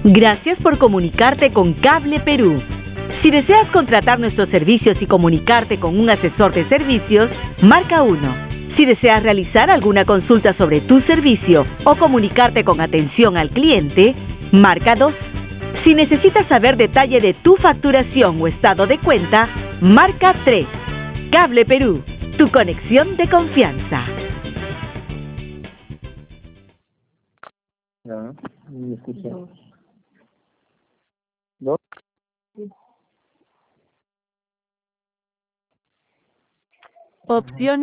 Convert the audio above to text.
Gracias por comunicarte con Cable Perú. Si deseas contratar nuestros servicios y comunicarte con un asesor de servicios, marca 1. Si deseas realizar alguna consulta sobre tu servicio o comunicarte con atención al cliente, marca 2. Si necesitas saber detalle de tu facturación o estado de cuenta, marca 3. Cable Perú, tu conexión de confianza. Ya, me escucha. ¿Dos? Opción